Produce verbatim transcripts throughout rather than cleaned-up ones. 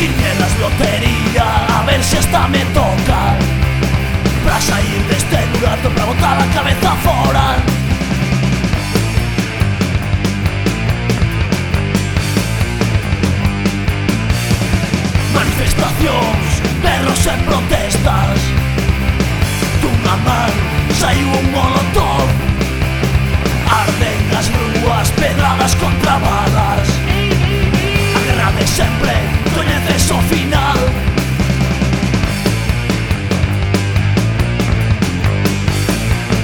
Quinielas, lotería, a ver si esta me toca. Para sair deste burato, para botar a cabeza fora. Manifestacións, berros e protestas. Dunha man saiu un molotov. Arden as rúas, pedradas contra balas. A guerra de sempre coñeces o final.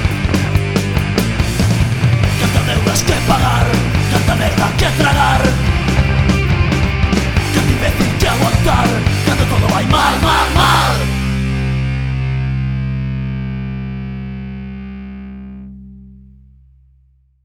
Canta deudas que pagar, canta merda que tragar.